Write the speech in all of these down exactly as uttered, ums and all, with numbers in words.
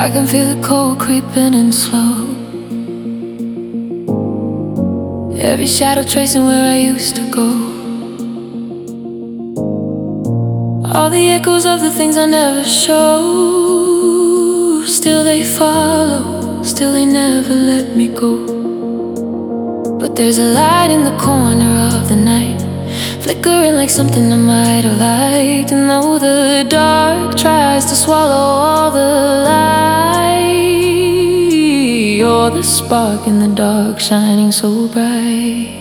I can feel the cold creeping in slow. Every shadow tracing where I used to go. All the echoes of the things I never show. Still they follow, still they never let me go. But there's a light in the corner of the night, flickering like something I might have liked. And though the dark tries to swallow all the light, you're the spark in the dark, shining so bright.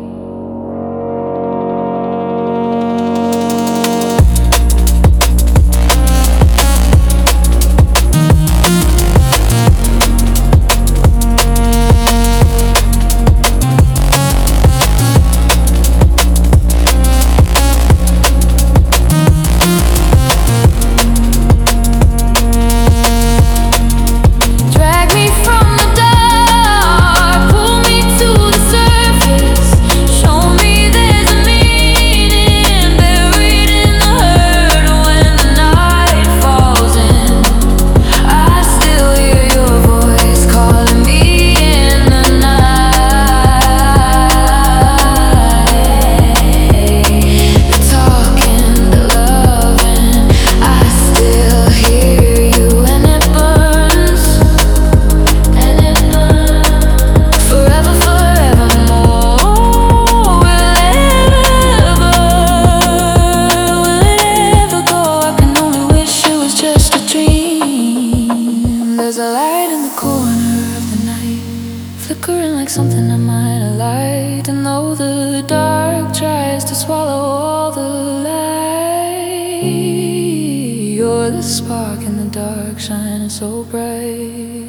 There's a light in the corner of the night, flickering like something I might have liked. And though the dark tries to swallow all the light, you're the spark in the dark, shining so bright.